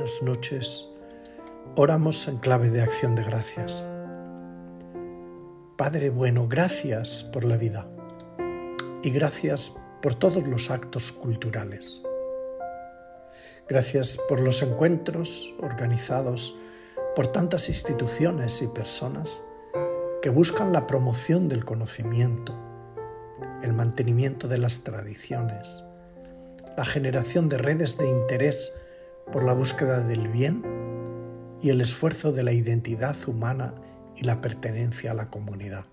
buenas noches. Oramos en clave de acción de gracias. Padre bueno, gracias por la vida y gracias por todos los actos culturales. Gracias por los encuentros organizados por tantas instituciones y personas que buscan la promoción del conocimiento, el mantenimiento de las tradiciones, la generación de redes de interés por la búsqueda del bien y el esfuerzo de la identidad humana y la pertenencia a la comunidad.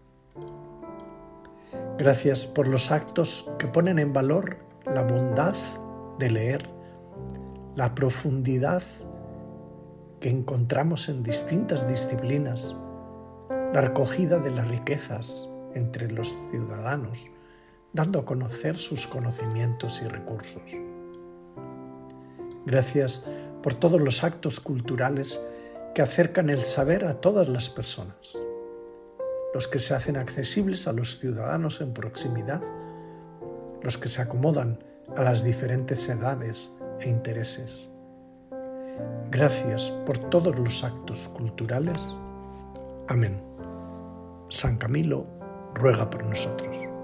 Gracias por los actos que ponen en valor la bondad de leer, la profundidad que encontramos en distintas disciplinas, la recogida de las riquezas entre los ciudadanos, dando a conocer sus conocimientos y recursos. Gracias por todos los actos culturales que acercan el saber a todas las personas, los que se hacen accesibles a los ciudadanos en proximidad, los que se acomodan a las diferentes edades e intereses. Gracias por todos los actos culturales. Amén. San Camilo ruega por nosotros.